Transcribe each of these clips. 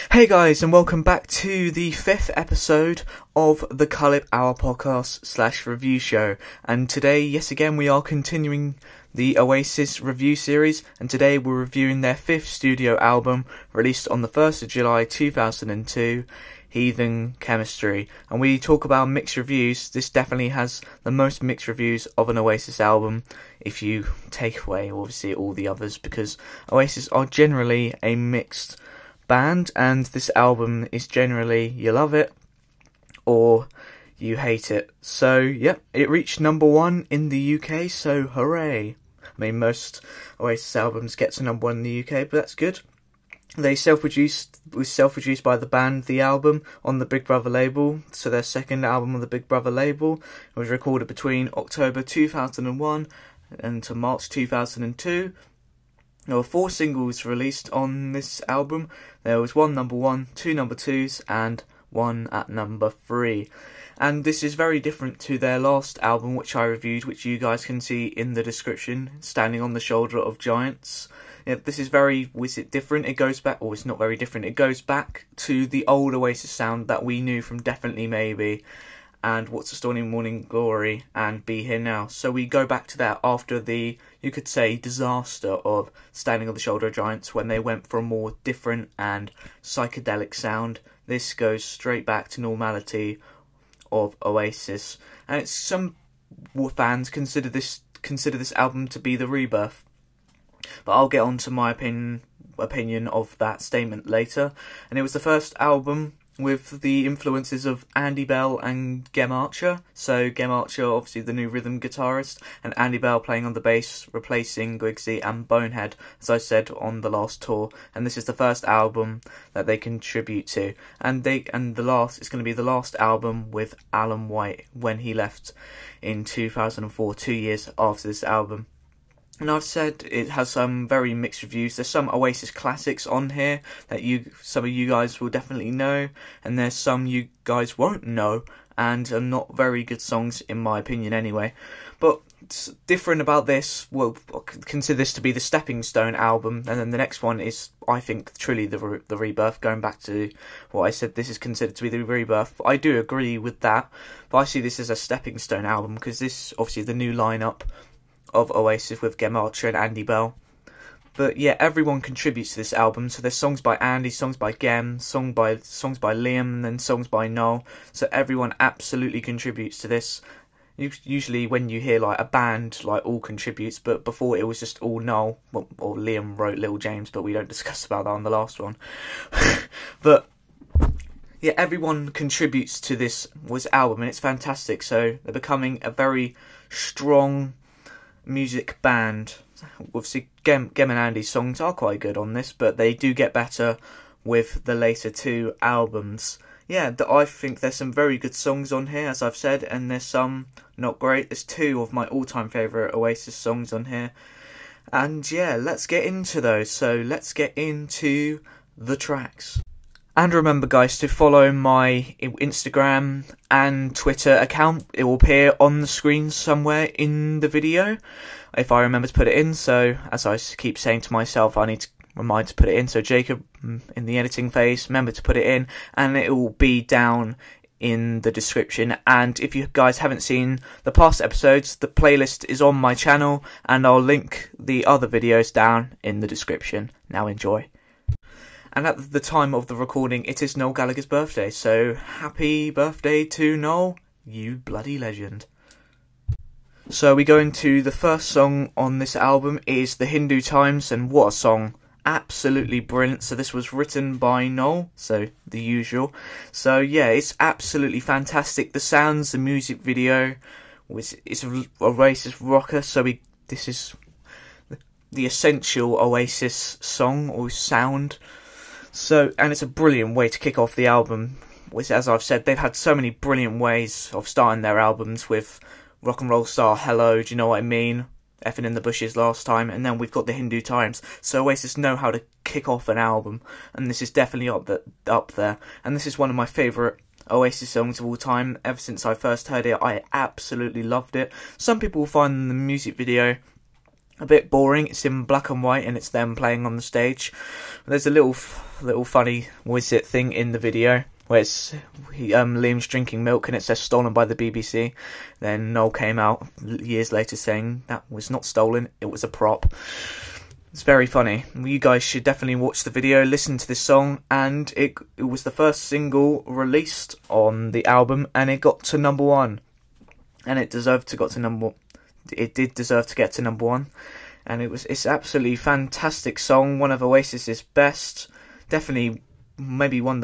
Hey guys, and welcome back to the 5th episode of the Cullip Hour podcast / review show. And today, yet again, we are continuing the Oasis review series, and today we're reviewing their 5th studio album, released on the 1st of July 2002, Heathen Chemistry. And we talk about mixed reviews. This definitely has the most mixed reviews of an Oasis album, if you take away, obviously, all the others, because Oasis are generally a mixed band, and this album is generally you love it or you hate it. So yep, it reached number 1 in the UK, so hooray. I mean, most Oasis albums get to number 1 in the UK, but that's good. They was self-produced by the band, the album, on the Big Brother label, so their second album on the Big Brother label. It was recorded between October 2001 and to March 2002. There were 4 singles released on this album. There was 1 number 1, 2 number 2s, and 1 at number 3. And this is very different to their last album, which I reviewed, which you guys can see in the description, Standing on the Shoulder of Giants. Yeah, this is different? It goes back, it's not very different. It goes back to the old Oasis sound that we knew from Definitely Maybe, and What's the Story, Morning Glory, and Be Here Now. So we go back to that after the, you could say, disaster of Standing on the Shoulder of Giants, when they went for a more different and psychedelic sound. This goes straight back to normality of Oasis, and it's, some fans consider this album to be the rebirth, but I'll get on to my opinion of that statement later. And it was the first album with the influences of Andy Bell and Gem Archer. So Gem Archer, obviously the new rhythm guitarist, and Andy Bell playing on the bass, replacing Guigsy and Bonehead, as I said on the last tour. And this is the first album that they contribute to, and the last is going to be the last album with Alan White when he left in 2004, 2 years after this album. And I've said it has some very mixed reviews. There's some Oasis classics on here that some of you guys will definitely know, and there's some you guys won't know, and are not very good songs in my opinion anyway. But it's different about this, well, consider this to be the Stepping Stone album, and then the next one is, I think, truly the rebirth. Going back to what I said, this is considered to be the rebirth. I do agree with that, but I see this as a Stepping Stone album, because this, obviously, the new lineup of Oasis with Gem Archer and Andy Bell. But yeah, everyone contributes to this album. So there's songs by Andy, songs by Gem, songs by Liam, and then songs by Noel. So everyone absolutely contributes to this. Usually when you hear like a band like all contributes, but before it was just all Noel, or Liam wrote Little James, but we don't discuss about that on the last one. But yeah, everyone contributes to this album, and it's fantastic. So they're becoming a very strong music band. Obviously Gem and Andy's songs are quite good on this, but they do get better with the later 2 albums. Yeah, I think there's some very good songs on here, as I've said, and there's some not great. There's 2 of my all-time favourite Oasis songs on here, and yeah, let's get into those. So let's get into the tracks. And remember, guys, to follow my Instagram and Twitter account. It will appear on the screen somewhere in the video, if I remember to put it in. So, as I keep saying to myself, I need to remind to put it in. So, Jacob, in the editing phase, remember to put it in, and it will be down in the description. And if you guys haven't seen the past episodes, the playlist is on my channel, and I'll link the other videos down in the description. Now enjoy. And at the time of the recording, it is Noel Gallagher's birthday, so happy birthday to Noel, you bloody legend. So we go into the first song on this album, is The Hindu Times, and what a song. Absolutely brilliant. So this was written by Noel, so the usual. So yeah, it's absolutely fantastic. The sounds, the music video, it's a Oasis rocker, so this is the essential Oasis song or sound. So, and it's a brilliant way to kick off the album. Which, as I've said, they've had so many brilliant ways of starting their albums, with Rock and Roll Star, Hello, Do You Know What I Mean, Effing in the Bushes last time, and then we've got The Hindu Times. So Oasis know how to kick off an album, and this is definitely up there. And this is one of my favourite Oasis songs of all time. Ever since I first heard it, I absolutely loved it. Some people will find the music video a bit boring. It's in black and white and it's them playing on the stage. There's a little funny thing in the video where it's Liam's drinking milk and it says stolen by the BBC. Then Noel came out years later saying that was not stolen, it was a prop. It's very funny. You guys should definitely watch the video, listen to this song, and it was the first single released on the album, and it got to number 1. And it deserved to get to number 1. It did deserve to get to number 1, and it's absolutely fantastic song. One of Oasis's best, definitely definitely one of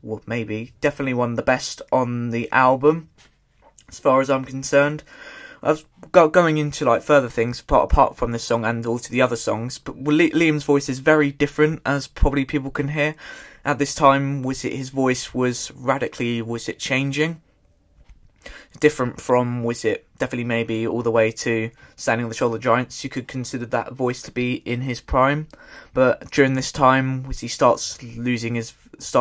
the best on the album, as far as I'm concerned. I was going into like further things apart from this song and also the other songs, but Liam's voice is very different, as probably people can hear. At this time, his voice was radically changing. Different from definitely maybe all the way to Standing on the Shoulder of Giants. You could consider that voice to be in his prime, but during this time he starts losing his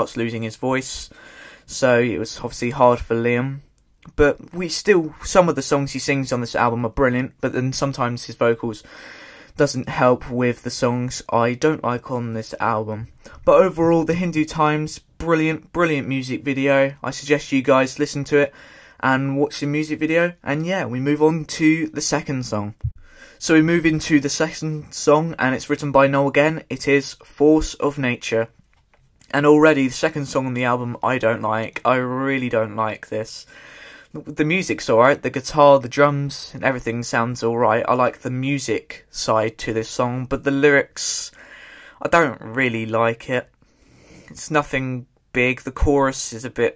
voice, so it was obviously hard for Liam. But some of the songs he sings on this album are brilliant, but then sometimes his vocals doesn't help with the songs I don't like on this album. But overall, the Hindu Times, brilliant music video. I suggest you guys listen to it and watch the music video. And yeah, we move on to the second song. So we move into the second song, and it's written by Noel again. It is Force of Nature. And already, the second song on the album I don't like. I really don't like this. The music's alright, the guitar, the drums, and everything sounds alright. I like the music side to this song, but the lyrics, I don't really like it. It's nothing big. The chorus is a bit,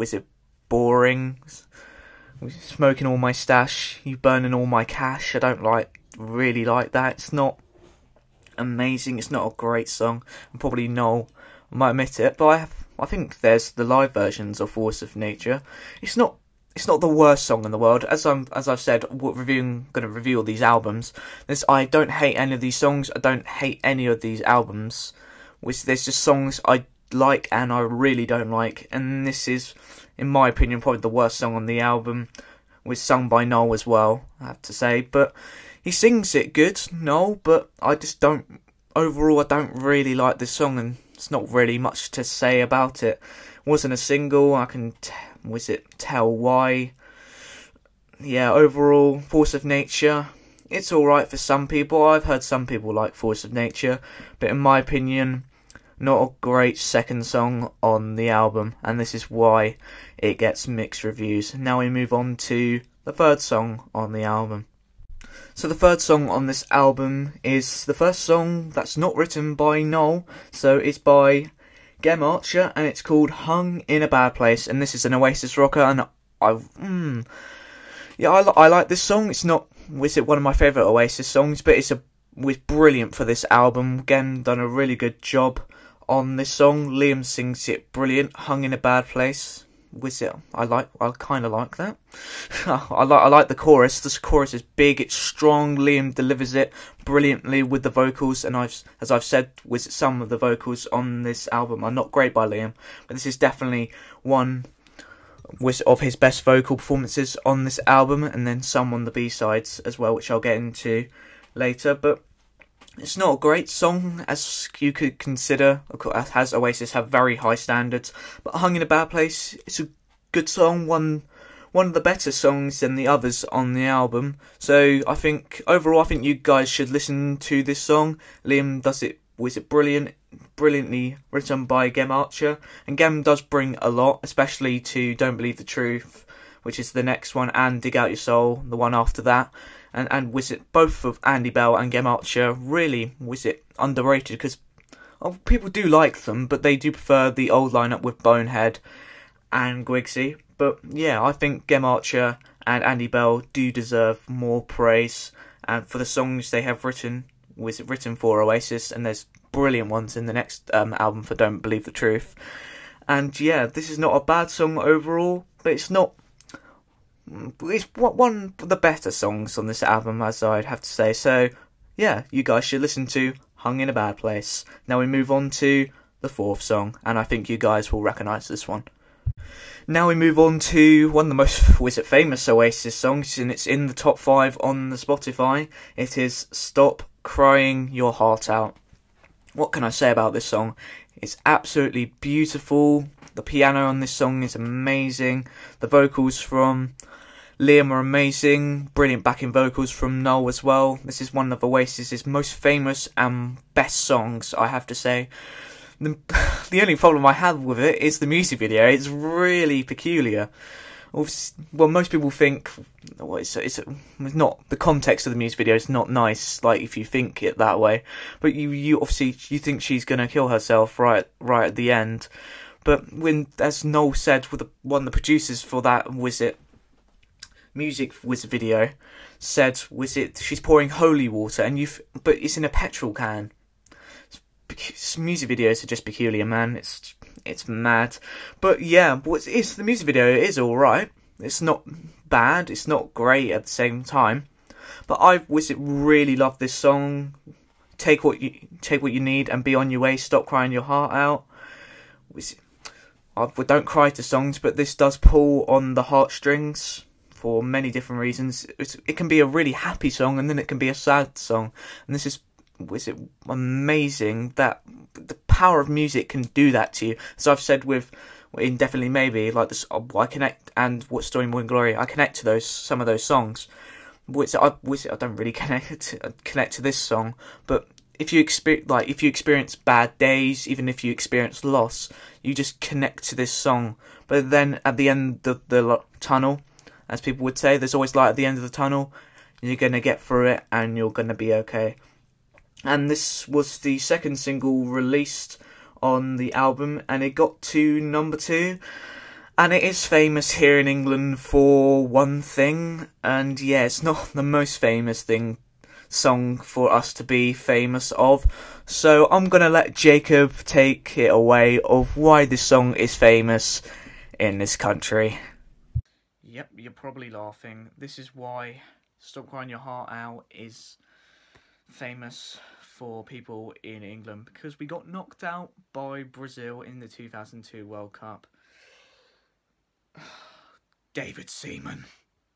boring. Smoking all my stash, you burning all my cash. I don't really like that. It's not amazing, it's not a great song, and probably Noel might admit it, but I think there's the live versions of Force of Nature. It's not the worst song in the world. As I've said, going to review all these albums. I don't hate any of these songs. I don't hate any of these albums. There's just songs I like and I really don't like. And this is, in my opinion, probably the worst song on the album. Was sung by Noel as well, I have to say. But he sings it good, Noel. But I just don't. Overall, I don't really like this song, and it's not really much to say about it. It wasn't a single. I can tell why. Yeah, overall, Force of Nature, it's alright for some people. I've heard some people like Force of Nature, but in my opinion, not a great second song on the album, and this is why it gets mixed reviews. Now we move on to the third song on the album. So the third song on this album is the first song that's not written by Noel, so it's by Gem Archer, and it's called Hung in a Bad Place, and this is an Oasis rocker, and I like this song. It's not one of my favourite Oasis songs, but it's brilliant for this album. Gem done a really good job on this song. Liam sings it brilliant. Hung in a Bad Place. I kind of like that. I like the chorus. This chorus is big, it's strong. Liam delivers it brilliantly with the vocals, and as I've said, some of the vocals on this album are not great by Liam, but this is definitely one of his best vocal performances on this album, and then some on the B-sides as well, which I'll get into later. But it's not a great song, as you could consider, as Oasis have very high standards, but Hung in a Bad Place, it's a good song, one of the better songs than the others on the album. So I think, overall, I think you guys should listen to this song. Liam does it, brilliantly written by Gem Archer, and Gem does bring a lot, especially to Don't Believe the Truth, which is the next one, and Dig Out Your Soul, the one after that. And both of Andy Bell and Gem Archer really underrated, because people do like them, but they do prefer the old lineup with Bonehead and Guigsy. But yeah, I think Gem Archer and Andy Bell do deserve more praise, and for the songs they have written for Oasis, and there's brilliant ones in the next album for Don't Believe the Truth. And yeah, this is not a bad song overall, but it's one of the better songs on this album, as I'd have to say. So yeah, you guys should listen to Hung in a Bad Place. Now we move on to the fourth song, and I think you guys will recognise this one. Now we move on to one of the most famous Oasis songs, and it's in the top 5 on the Spotify. It is Stop Crying Your Heart Out. What can I say about this song? It's absolutely beautiful. The piano on this song is amazing. The vocals from Liam are amazing. Brilliant backing vocals from Noel as well. This is one of Oasis's most famous and best songs, I have to say. The only problem I have with it is the music video. It's really peculiar. Well, most people think, well, it's not, the context of the music video is not nice, like if you think it that way. But you obviously you think she's gonna kill herself right at the end. But when, as Noel said, one of the producers for that music video said, she's pouring holy water, and but it's in a petrol can. Music videos are just peculiar, man. It's mad. But yeah, the music video is alright. It's not bad, it's not great at the same time. But I really love this song. Take what you need and be on your way. Stop crying your heart out. I don't cry to songs, but this does pull on the heartstrings for many different reasons. It can be a really happy song, and then it can be a sad song. And this is amazing that the power of music can do that to you. So I've said with Indefinitely Maybe, like this, I connect, and What Story More in Glory, I connect to some of those songs. I don't really connect to this song, but if you experience bad days, even if you experience loss, you just connect to this song. But then at the end of the tunnel, as people would say, there's always light at the end of the tunnel. You're gonna get through it, and you're gonna be okay. And this was the second single released on the album, and it got to number 2. And it is famous here in England for one thing, and yeah, it's not the most famous song for us to be famous of. So I'm gonna let Jacob take it away of why this song is famous in this country. Yep, you're probably laughing. This is why Stop Crying Your Heart Out is famous for people in England, because we got knocked out by Brazil in the 2002 World Cup. David Seaman.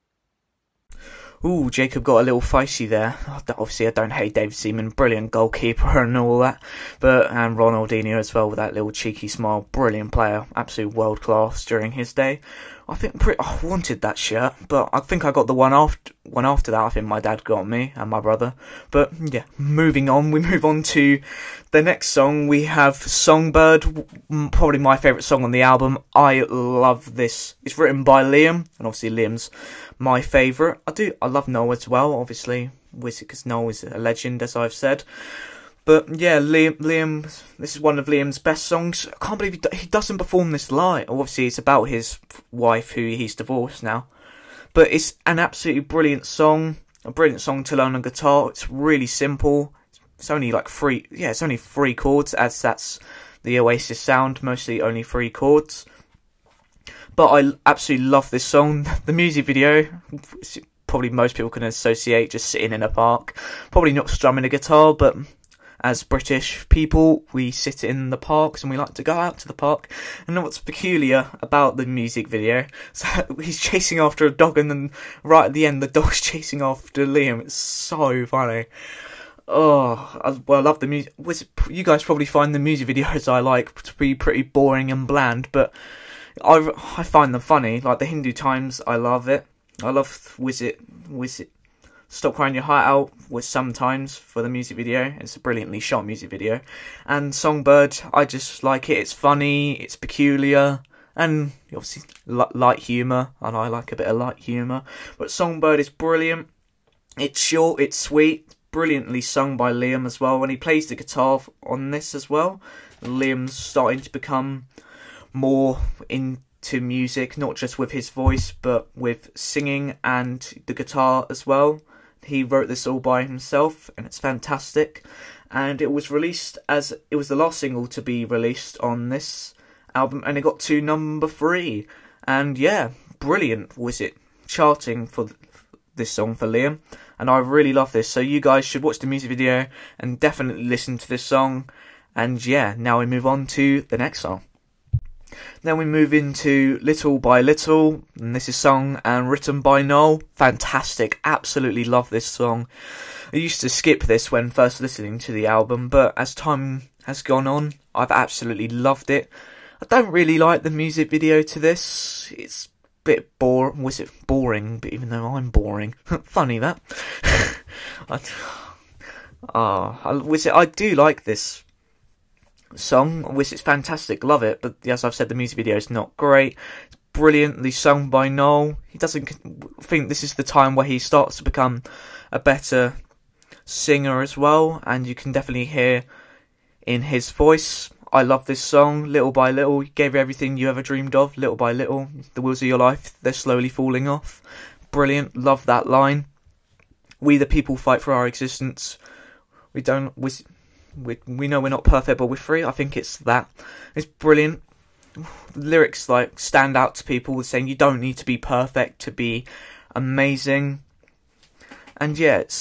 Ooh, Jacob got a little feisty there. Obviously, I don't hate David Seaman, brilliant goalkeeper and all that. And Ronaldinho as well, with that little cheeky smile, brilliant player, absolute world class during his day. I wanted that shirt, but I think I got the one after that. I think my dad got me and my brother. But yeah, moving on, we move on to the next song. We have Songbird, probably my favourite song on the album. I love this. It's written by Liam, and obviously Liam's my favourite. I love Noel as well, obviously, because Noel is a legend, as I've said. But yeah, Liam, this is one of Liam's best songs. I can't believe he doesn't perform this live. Obviously, it's about his wife, who he's divorced now. But it's an absolutely brilliant song. A brilliant song to learn on guitar. It's really simple. It's only like it's only 3 chords, as that's the Oasis sound. Mostly only 3 chords. But I absolutely love this song. The music video, probably most people can associate just sitting in a park. Probably not strumming a guitar, but as British people, we sit in the parks and we like to go out to the park. And what's peculiar about the music video, so he's chasing after a dog, and then right at the end the dog's chasing after Liam. It's so funny. Oh, I love the music. You guys probably find the music videos I like to be pretty boring and bland, but I find them funny. Like the Hindu Times, I love it. I love Stop Crying Your Heart Out was sometimes for the music video. It's a brilliantly shot music video. And Songbird, I just like it. It's funny, it's peculiar, and obviously light humour, and I like a bit of light humour. But Songbird is brilliant. It's short, it's sweet, brilliantly sung by Liam as well. When he plays the guitar on this as well, Liam's starting to become more into music, not just with his voice, but with singing and the guitar as well. He wrote this all by himself, and it's fantastic. And it was released it was the last single to be released on this album, and it got to number 3. And yeah, brilliant was it charting for this song for Liam, and I really love this. So you guys should watch the music video and definitely listen to this song. And yeah, now we move on to the next song. Then we move into Little by Little, and this is sung and written by Noel. Fantastic, absolutely love this song. I used to skip this when first listening to the album, but as time has gone on, I've absolutely loved it. I don't really like the music video to this. It's a bit boring. Was it boring? But even though I'm boring, funny that. I do like this song. It's fantastic, love it. But as I've said, the music video is not great. It's brilliantly sung by Noel. He doesn't think this is the time where he starts to become a better singer as well, and you can definitely hear in his voice. I love this song. Little by little, you gave everything you ever dreamed of. Little by little, the wheels of your life, they're slowly falling off. Brilliant, love that line. We the people fight for our existence. We know we're not perfect, but we're free. I think it's that. It's brilliant. The lyrics like stand out to people, saying you don't need to be perfect to be amazing. And yeah, it's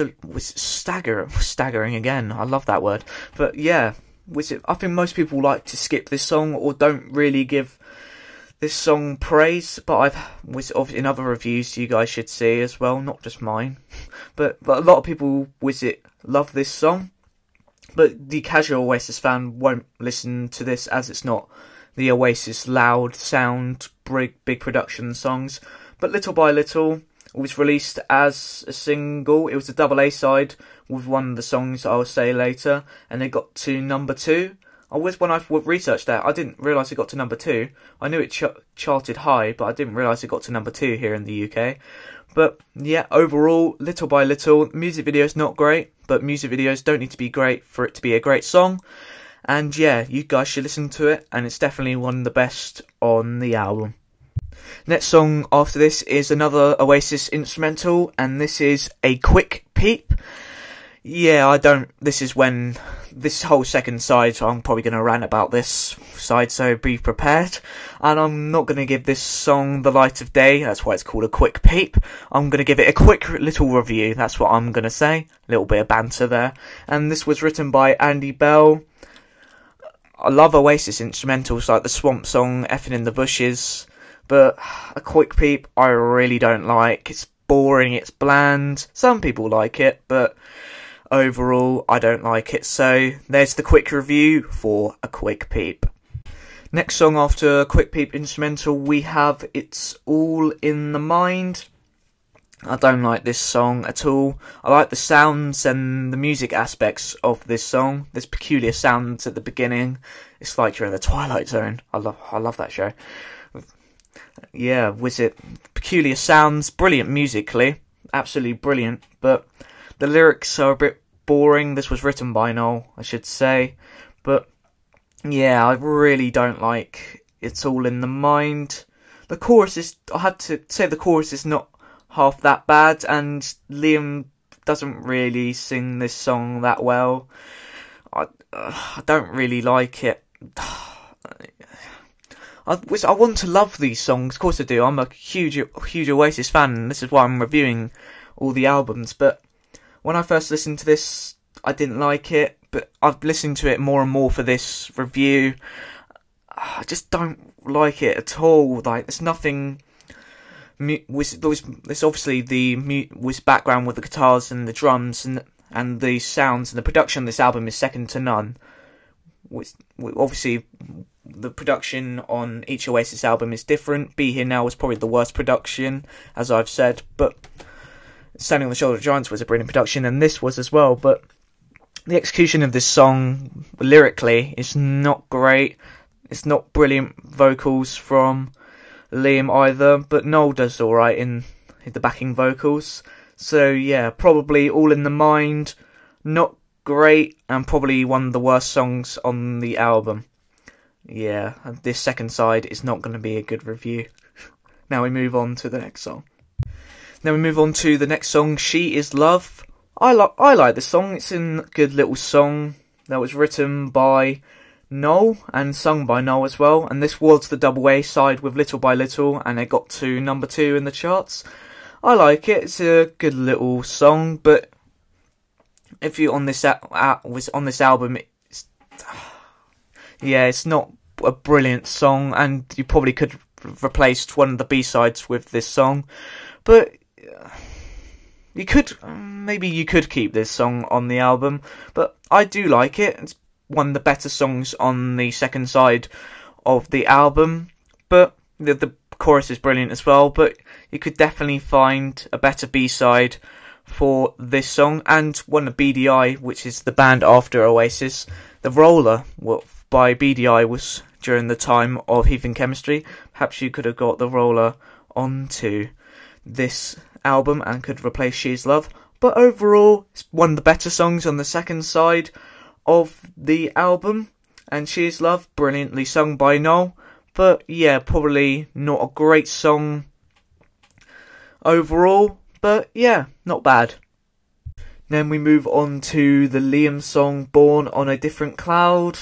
staggering again. I love that word. But yeah, I think most people like to skip this song or don't really give this song praise. But in other reviews you guys should see as well, not just mine. But a lot of people love this song. But the casual Oasis fan won't listen to this as it's not the Oasis loud sound, big production songs. But Little by Little was released as a single. It was a double A side with one of the songs I'll say later, and it got to number 2. When I researched that, I didn't realise it got to number 2. I knew it charted high, but I didn't realise it got to number 2 here in the UK. But yeah, overall, Little by Little, music video is not great, but music videos don't need to be great for it to be a great song. And yeah, you guys should listen to it, and it's definitely one of the best on the album. Next song after this is another Oasis instrumental, and this is A Quick Peep. Yeah, this is when this whole second side, so I'm probably going to rant about this side, so be prepared. And I'm not going to give this song the light of day, that's why it's called A Quick Peep. I'm going to give it a quick little review, that's what I'm going to say. A little bit of banter there. And this was written by Andy Bell. I love Oasis instrumentals like the Swamp Song, Effin' in the Bushes. But A Quick Peep I really don't like. It's boring, it's bland. Some people like it, but overall I don't like it. So there's the quick review for A Quick Peep. Next song after A Quick Peep instrumental we have It's All in the Mind. I don't like this song at all. I like the sounds and the music aspects of this song. There's peculiar sounds at the beginning. It's like you're in the Twilight Zone. I love that show. Yeah, peculiar sounds, brilliant musically, absolutely brilliant, but the lyrics are a bit boring. This was written by Noel, I should say, but yeah, I really don't like It's All in the Mind. The chorus is, I had to say the chorus is not half that bad, and Liam doesn't really sing this song that well. I don't really like it. I want to love these songs, of course I do. I'm a huge Oasis fan, and this is why I'm reviewing all the albums. But when I first listened to this, I didn't like it. But I've listened to it more and more for this review. I just don't like it at all. Like, there's nothing. There's obviously the background with the guitars and the drums and the sounds, and the production of this album is second to none. Obviously, the production on each Oasis album is different. Be Here Now was probably the worst production, as I've said, but Standing on the Shoulder of Giants was a brilliant production, and this was as well. But the execution of this song, lyrically, is not great. It's not brilliant vocals from Liam either, but Noel does alright in the backing vocals. So yeah, probably All in the Mind, not great, and probably one of the worst songs on the album. Yeah, this second side is not going to be a good review. Now we move on to the next song. She Is Love. I like this song. It's a good little song that was written by Noel and sung by Noel as well. And this was the double A side with Little by Little, and it got to number 2 in the charts. I like it. It's a good little song, but if you're on this album, it's not a brilliant song, and you probably could have replaced one of the B-sides with this song. But maybe you could keep this song on the album, but I do like it. It's one of the better songs on the second side of the album, but the chorus is brilliant as well. But you could definitely find a better B-side for this song, and one of BDI, which is the band after Oasis. The Roller by BDI was during the time of Heathen Chemistry. Perhaps you could have got The Roller onto this album and could replace She Is Love. But overall, it's one of the better songs on the second side of the album, and She Is Love, brilliantly sung by Noel. But yeah, probably not a great song overall, but yeah, not bad. Then we move on to the Liam song, Born on a Different Cloud.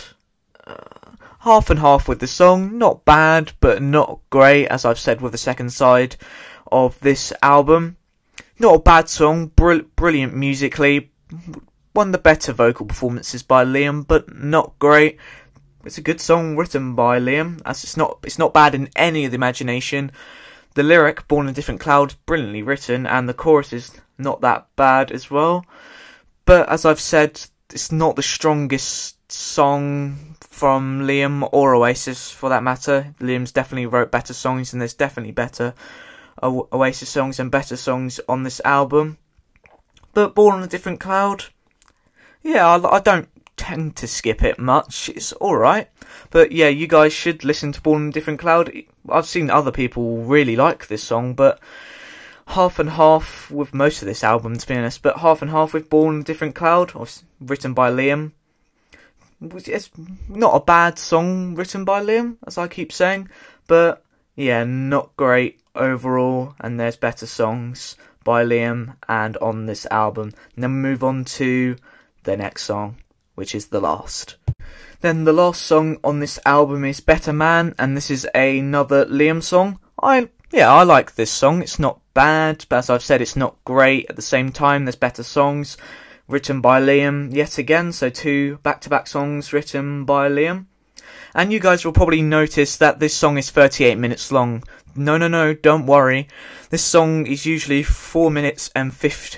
Half and half with the song, not bad, but not great, as I've said with the second side of this album. Not a bad song, brilliant musically, one of the better vocal performances by Liam, but not great. It's a good song written by Liam, as it's not bad in any of the imagination. The lyric, Born on a Different Cloud, brilliantly written, and the chorus is not that bad as well. But as I've said, it's not the strongest song from Liam or Oasis for that matter. Liam's definitely wrote better songs, and there's definitely better Oasis songs and better songs on this album. But Born on a Different Cloud, yeah, I don't tend to skip it much. It's alright. But yeah, you guys should listen to Born on a Different Cloud. I've seen other people really like this song, but half and half with most of this album, to be honest. But half and half with Born on a Different Cloud, written by Liam. It's not a bad song written by Liam, as I keep saying. But yeah, not great overall, and there's better songs by Liam and on this album. And then we move on to the next song, which is the last. Then the last song on this album is Better Man, and this is another Liam song. I like this song. It's not bad, but as I've said, it's not great. At the same time, there's better songs written by Liam yet again, so 2 back-to-back songs written by Liam. And you guys will probably notice that this song is 38 minutes long. No, don't worry. This song is usually 4 minutes and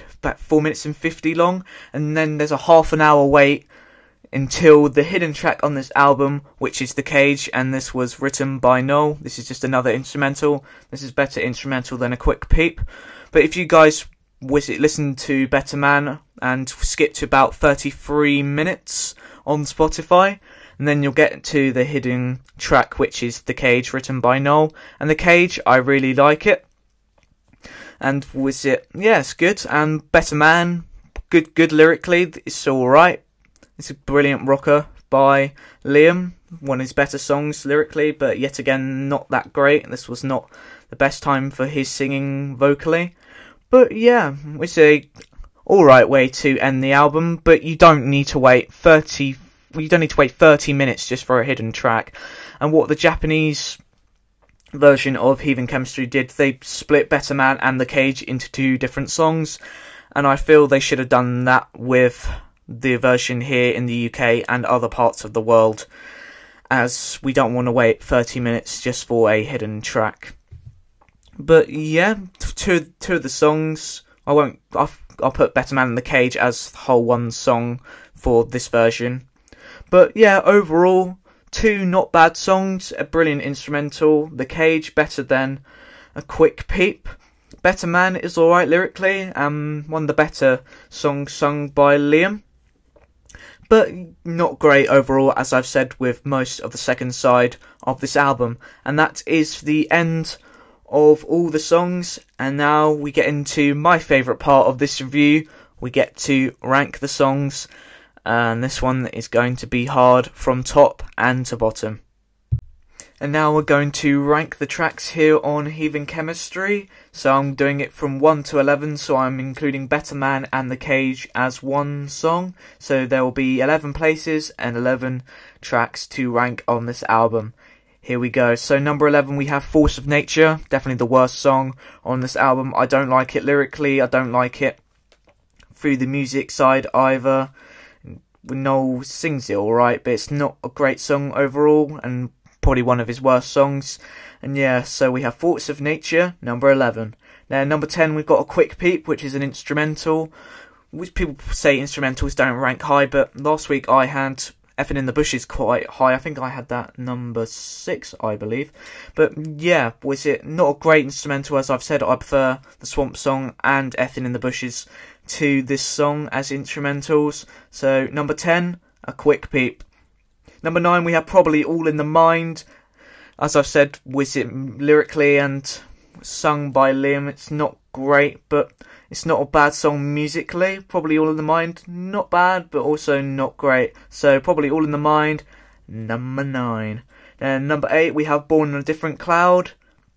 50 long, and then there's a half an hour wait until the hidden track on this album, which is The Cage, and this was written by Noel. This is just another instrumental. This is better instrumental than a quick peep. But if you guys listen to Better Man and skip to about 33 minutes on Spotify, and then you'll get to the hidden track, which is The Cage, written by Noel. And The Cage, I really like it. And it's good. And Better Man, good lyrically, it's alright. It's a brilliant rocker by Liam, one of his better songs lyrically, but yet again, not that great. This was not the best time for his singing vocally. But yeah, it's a alright way to end the album, but you don't need to wait 30 minutes just for a hidden track. And what the Japanese version of Heathen Chemistry did, they split Better Man and The Cage into 2 different songs, and I feel they should have done that with the version here in the UK and other parts of the world, as we don't want to wait 30 minutes just for a hidden track. But yeah, two of the songs, I'll put Better Man and The Cage as the whole one song for this version. But yeah, overall, 2 not bad songs, a brilliant instrumental. The Cage better than a quick peep. Better Man is alright lyrically, one of the better songs sung by Liam. But not great overall, as I've said with most of the second side of this album. And that is the end of all the songs. And now we get into my favourite part of this review. We get to rank the songs. And this one is going to be hard from top and to bottom. And now we're going to rank the tracks here on Heathen Chemistry. So I'm doing it from 1 to 11, so I'm including Better Man and The Cage as one song. So there will be 11 places and 11 tracks to rank on this album. Here we go. So number 11 we have Force of Nature, definitely the worst song on this album. I don't like it lyrically, I don't like it through the music side either. Noel sings it alright, but it's not a great song overall, and probably one of his worst songs. And yeah, so we have Force of Nature, number 11. Now, number 10, we've got A Quick Peep, which is an instrumental. Which people say instrumentals don't rank high, but last week I had Effin' in the Bushes quite high. I think I had that number 6, I believe. But yeah, was it not a great instrumental? As I've said, I prefer the Swamp Song and Effin' in the Bushes to this song as instrumentals. So, number 10, A Quick Peep. Number 9, we have Probably All in the Mind. As I've said, was it lyrically and sung by Liam, it's not great, but it's not a bad song musically. Probably All in the Mind, not bad, but also not great. So, Probably All in the Mind, number 9. Then number 8, we have Born in a Different Cloud.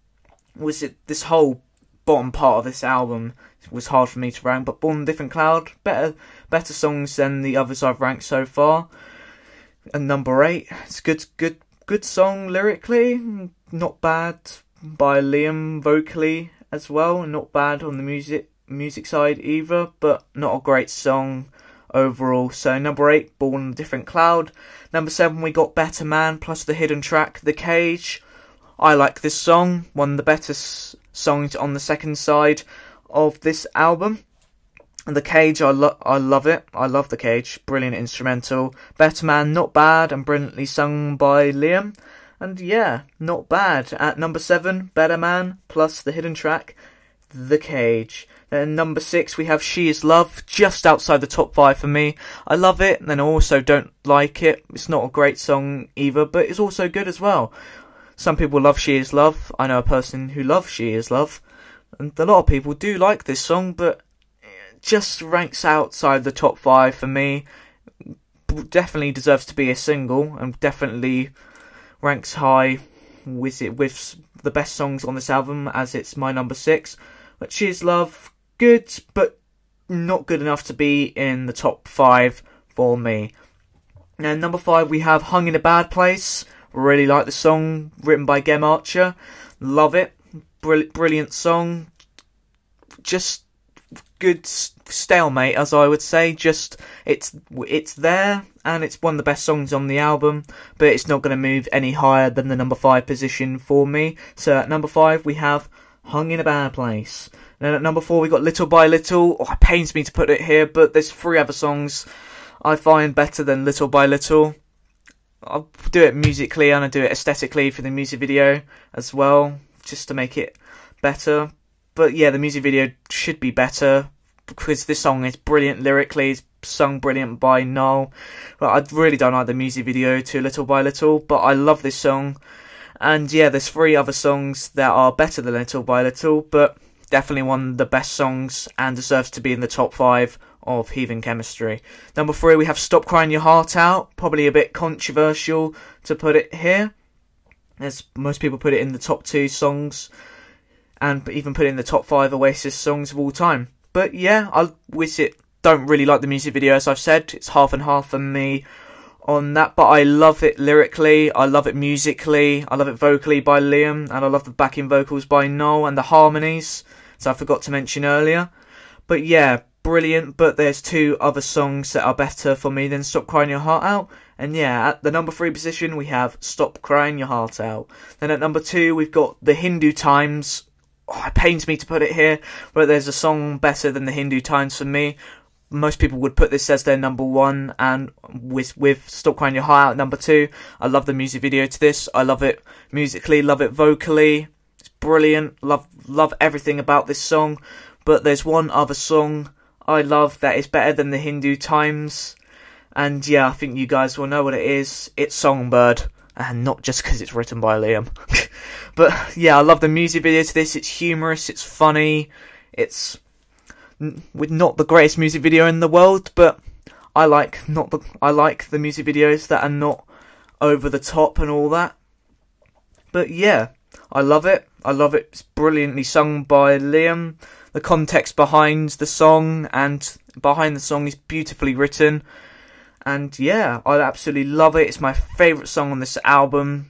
Was it this whole bottom part of this album was hard for me to rank, but Born in a Different Cloud, better songs than the others I've ranked so far. And number 8, it's good song lyrically, not bad by Liam vocally as well, not bad on the music side either, but not a great song overall. So number 8, Born in a Different Cloud. Number 7, we got Better Man plus the hidden track The Cage. I like this song, one of the better songs on the second side of this album. The Cage, I love it. I love The Cage. Brilliant instrumental. Better Man, not bad, and brilliantly sung by Liam. And yeah, not bad. At number 7, Better Man, plus the hidden track, The Cage. Then number 6, we have She Is Love, just outside the top 5 for me. I love it, and then I also don't like it. It's not a great song either, but it's also good as well. Some people love She Is Love. I know a person who loves She Is Love. And a lot of people do like this song, but just ranks outside the top 5 for me. Definitely deserves to be a single, and definitely ranks high with the best songs on this album, as it's my number 6. But She Is Love, good, but not good enough to be in the top 5 for me. And number 5, we have Hung in a Bad Place. Really like the song, written by Gem Archer. Love it. Brilliant song. Just good stalemate, as I would say. Just it's there, and it's one of the best songs on the album, but it's not going to move any higher than the number 5 position for me. So at number 5 we have Hung in a Bad Place. And at number 4 we got Little by Little. Oh, it pains me to put it here, but there's 3 other songs I find better than Little by Little. I'll do it musically and I do it aesthetically for the music video as well, just to make it better. But yeah, the music video should be better, because this song is brilliant lyrically, it's sung brilliant by Noel. But I really don't like the music video to Little by Little, but I love this song. And yeah, there's 3 other songs that are better than Little by Little, but definitely one of the best songs and deserves to be in the top 5 of Heathen Chemistry. Number 3, we have Stop Crying Your Heart Out. Probably a bit controversial to put it here, as most people put it in the top 2 songs, and even put it in the top 5 Oasis songs of all time. But yeah, I don't really like the music video, as I've said. It's half and half for me on that, but I love it lyrically, I love it musically, I love it vocally by Liam, and I love the backing vocals by Noel and the harmonies, so I forgot to mention earlier. But yeah, brilliant, but there's 2 other songs that are better for me than Stop Crying Your Heart Out. And yeah, at the number 3 position we have Stop Crying Your Heart Out. Then at number 2 we've got The Hindu Times. Oh, it pains me to put it here, but there's a song better than The Hindu Times for me. Most people would put this as their number 1, and with Stop Crying Your Heart Out at number 2. I love the music video to this. I love it musically, love it vocally. It's brilliant. Love everything about this song. But there's one other song I love that is better than The Hindu Times. And yeah, I think you guys will know what it is. It's Songbird. And not just because it's written by Liam. But yeah, I love the music video to this. It's humorous, it's funny. It's with not the greatest music video in the world, but I like the music videos that are not over the top and all that. But yeah, I love it. I love it. It's brilliantly sung by Liam. The context behind the song is beautifully written. And yeah, I absolutely love it. It's my favourite song on this album.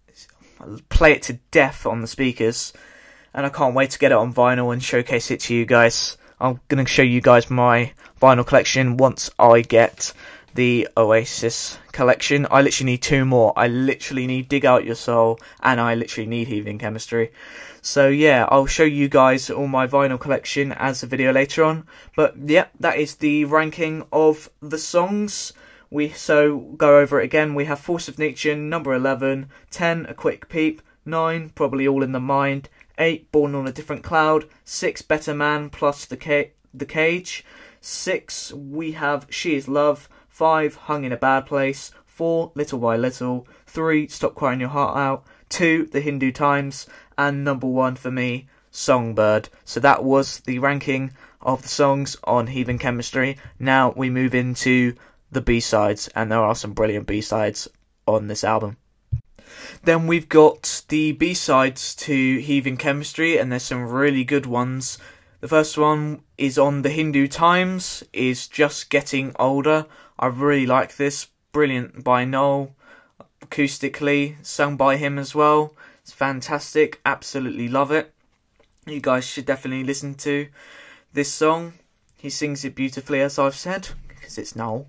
I play it to death on the speakers. And I can't wait to get it on vinyl and showcase it to you guys. I'm going to show you guys my vinyl collection once I get the Oasis collection. I literally need 2 more. I literally need Dig Out Your Soul, and I literally need Heathen Chemistry. So yeah, I'll show you guys all my vinyl collection as a video later on. But yeah, that is the ranking of the songs. So go over it again. We have Force of Nature, number 11, 10, A Quick Peep, 9, Probably All in the Mind, 8, Born on a Different Cloud, 6, Better Man plus the Cage, 6, we have She Is Love, 5, Hung in a Bad Place, 4, Little by Little, 3, Stop Crying Your Heart Out, 2, The Hindu Times, and number 1 for me, Songbird. So that was the ranking of the songs on Heathen Chemistry. Now we move into the B-sides, and there are some brilliant B-sides on this album. Then we've got the B-sides to Heathen Chemistry, and there's some really good ones. The first one is on The Hindu Times, is Just Getting Older. I really like this. Brilliant by Noel, acoustically, sung by him as well. It's fantastic, absolutely love it. You guys should definitely listen to this song. He sings it beautifully, as I've said, because it's Noel.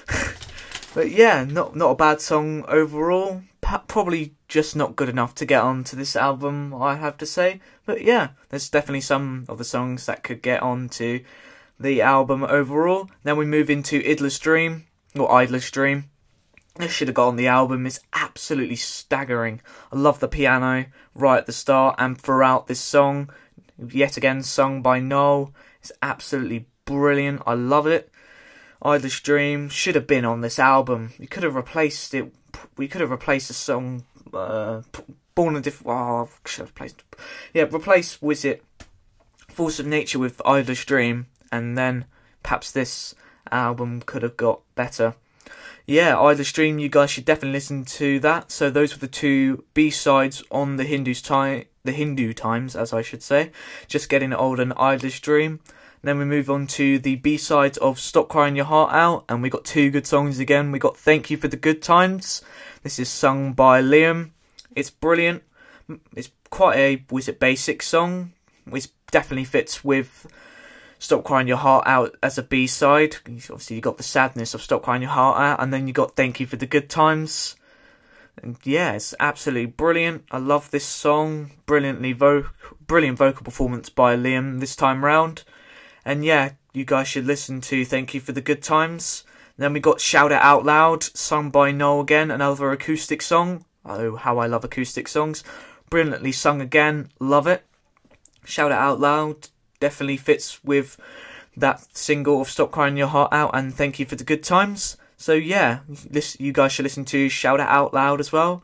But yeah, not a bad song overall. Probably just not good enough to get onto this album, I have to say. But yeah, there's definitely some of the songs that could get onto the album overall. Then we move into Idler's Dream, or Idler's Dream. This should have got on the album. It's absolutely staggering. I love the piano right at the start and throughout this song. Yet again, sung by Noel. It's absolutely brilliant. I love it. Idler's Dream should have been on this album. We could have replaced it. We could have replaced the song Born a Different. Oh, should have replaced. Yeah, replace was it Force of Nature with Idler's Dream, and then perhaps this album could have got better. Yeah, Idler's Dream. You guys should definitely listen to that. So those were the 2 B-sides on the Hindu Times, as I should say. Just Getting Old and Idler's Dream. Then we move on to the B-sides of Stop Crying Your Heart Out, and we got 2 good songs again. We got Thank You for the Good Times. This is sung by Liam. It's brilliant. It's quite a basic song, which definitely fits with Stop Crying Your Heart Out as a B-side. Obviously you got the sadness of Stop Crying Your Heart Out, and then you got Thank You for the Good Times. And yeah, it's absolutely brilliant. I love this song. Brilliant vocal performance by Liam this time round. And yeah, you guys should listen to Thank You for the Good Times. Then we got Shout It Out Loud, sung by Noel again, another acoustic song. Oh, how I love acoustic songs. Brilliantly sung again, love it. Shout It Out Loud definitely fits with that single of Stop Crying Your Heart Out and Thank You for the Good Times. So yeah, you guys should listen to Shout It Out Loud as well.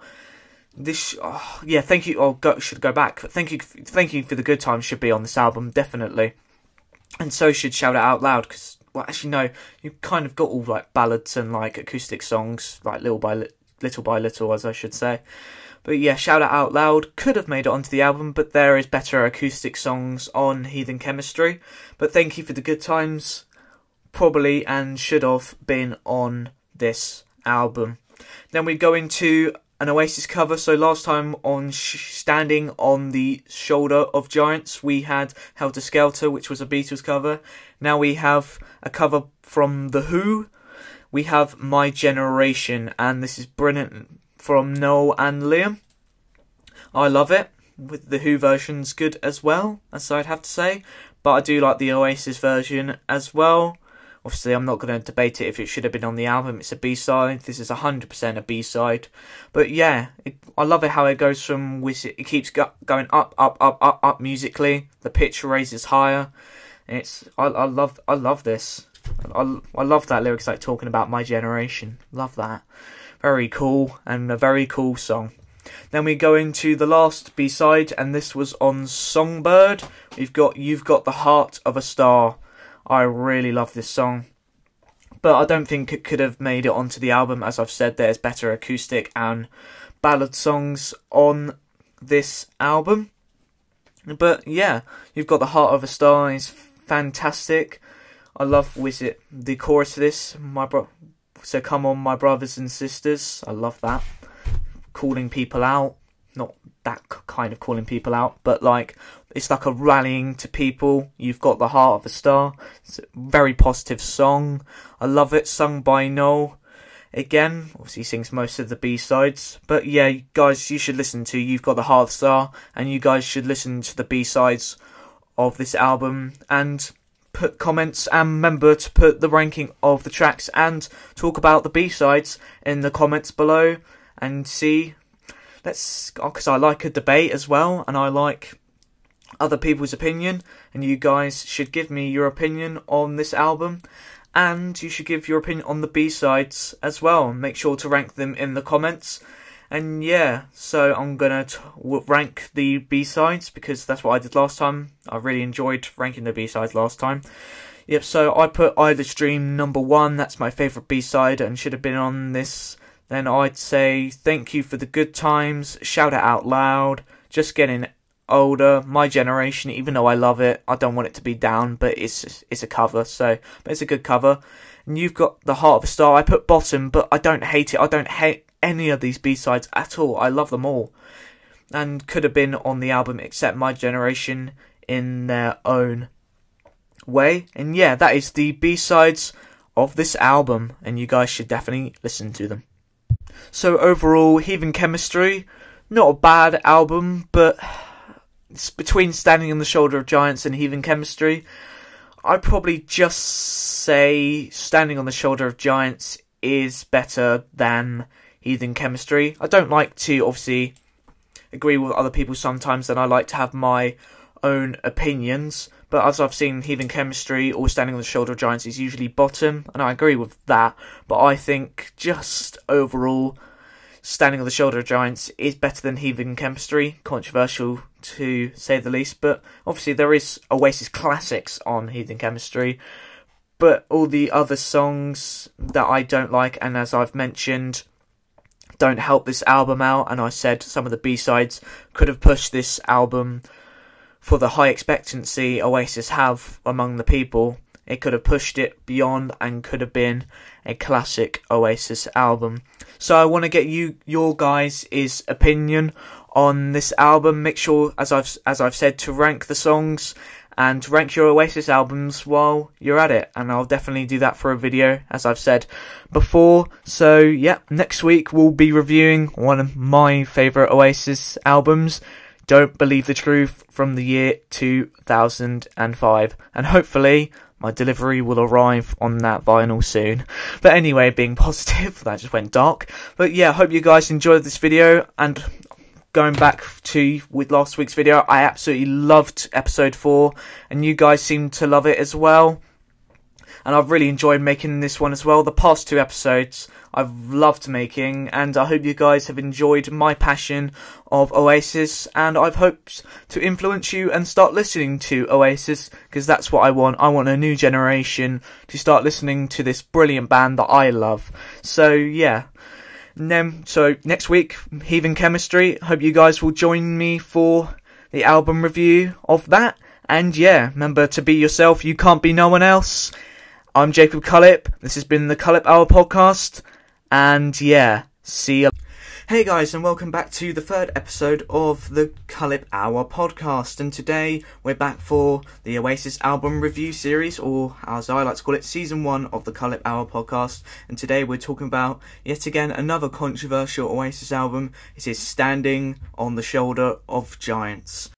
Thank you. Should go back. Thank you for the Good Times should be on this album, definitely. And so should Shout It Out Loud, because, well, actually no, you've kind of got all like ballads and like acoustic songs, like Little by Little, as I should say. But yeah, Shout It Out Loud could have made it onto the album, but there is better acoustic songs on Heathen Chemistry. But Thank You for the Good Times probably and should have been on this album. Then we go into an Oasis cover. So last time on Standing on the Shoulder of Giants, we had Helter Skelter, which was a Beatles cover. Now we have a cover from The Who. We have My Generation, and this is brilliant from Noel and Liam. I love it. With the Who version's good as well, as I'd have to say. But I do like the Oasis version as well. Obviously, I'm not going to debate it if it should have been on the album. It's a B-side. This is 100% a B-side. But yeah, I love it how it goes from... It keeps going up musically. The pitch raises higher. I love this. I love that lyrics like talking about my generation. Love that. Very cool, and a very cool song. Then we go into the last B-side, and this was on Songbird. We've got You've Got the Heart of a Star. I really love this song, but I don't think it could have made it onto the album. As I've said, there's better acoustic and ballad songs on this album. But yeah, You've Got the Heart of a Star is fantastic. I love the chorus of this. So come on, my brothers and sisters. I love that. Calling people out. Not that kind of calling people out, but like it's like a rallying to people. You've got The Heart of a Star. It's a very positive song. I love it, sung by Noel. Again, obviously he sings most of the B-sides. But yeah, guys, you should listen to You've Got the Heart of a Star. And you guys should listen to the B-sides of this album. And put comments, and remember to put the ranking of the tracks and talk about the B-sides in the comments below. And see, because I like a debate as well. And I like other people's opinion. And you guys should give me your opinion on this album. And you should give your opinion on the B-sides as well. Make sure to rank them in the comments. And yeah, so I'm going to rank the B-sides because that's what I did last time. I really enjoyed ranking the B-sides last time. Yep, so I put Eyeless Dream number 1. That's my favourite B-side and should have been on this. Then I'd say Thank You for the Good Times, Shout It Out Loud, Just Getting Older, My Generation. Even though I love it, I don't want it to be down, but it's a cover, but it's a good cover. And You've Got the Heart of a Star. I put bottom, but I don't hate it. I don't hate any of these B-sides at all. I love them all, and could have been on the album except My Generation in their own way. And yeah, that is the B-sides of this album, and you guys should definitely listen to them. So overall, Heathen Chemistry, not a bad album, but between Standing on the Shoulder of Giants and Heathen Chemistry, I'd probably just say Standing on the Shoulder of Giants is better than Heathen Chemistry. I don't like to obviously agree with other people sometimes, and I like to have my own opinions, but as I've seen, Heathen Chemistry or Standing on the Shoulder of Giants is usually bottom, and I agree with that, but I think just overall Standing on the Shoulder of Giants is better than Heathen Chemistry. Controversial to say the least, but obviously there is Oasis classics on Heathen Chemistry, but all the other songs that I don't like, and as I've mentioned, don't help this album out. And I said some of the B-sides could have pushed this album for the high expectancy Oasis have among the people. It could have pushed it beyond and could have been a classic Oasis album. So I want to get your guys' opinion on this album. Make sure, as I've said, to rank the songs and rank your Oasis albums while you're at it. And I'll definitely do that for a video, as I've said before. So yeah, next week we'll be reviewing one of my favourite Oasis albums, Don't Believe the Truth, from the year 2005. And hopefully my delivery will arrive on that vinyl soon. But anyway, being positive, that just went dark. But yeah, hope you guys enjoyed this video. And going back to with last week's video, I absolutely loved episode 4, and you guys seem to love it as well. And I've really enjoyed making this one as well. The past 2 episodes I've loved making, and I hope you guys have enjoyed my passion of Oasis, and I've hoped to influence you and start listening to Oasis, because that's what I want. I want a new generation to start listening to this brilliant band that I love. So yeah. So next week, Heathen Chemistry. Hope you guys will join me for the album review of that. And yeah, remember to be yourself. You can't be no one else. I'm Jacob Cullip. This has been the Cullip Hour podcast. And yeah, see you. Hey guys, and welcome back to the 3rd episode of the Cullip Hour podcast. And today we're back for the Oasis album review series, or as I like to call it, season 1 of the Cullip Hour podcast. And today we're talking about yet again another controversial Oasis album. It is Standing on the Shoulder of Giants.